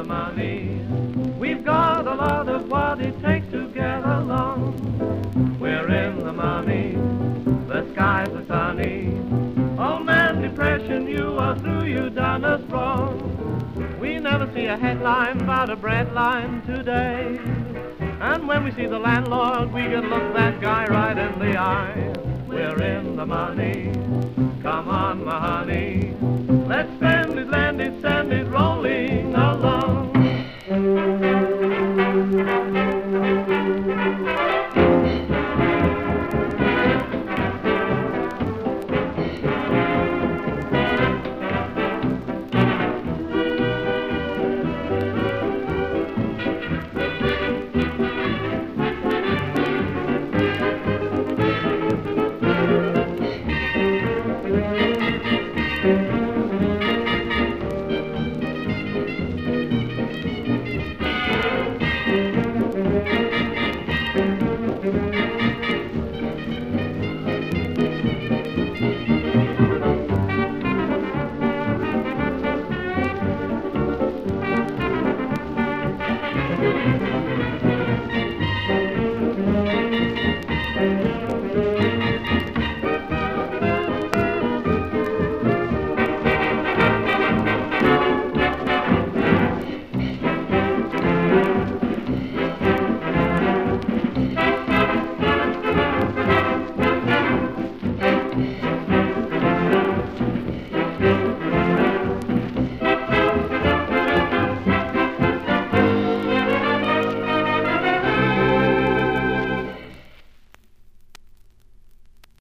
money. We've got a lot of what it takes to get along. We're in the money, the skies are sunny. Oh man, depression, you are through, you done us wrong. We never see a headline about a bread line today. And when we see the landlord, we can look that guy right in the eye. We're in the money, come on my honey. Let's spend it, lend it, send it, roll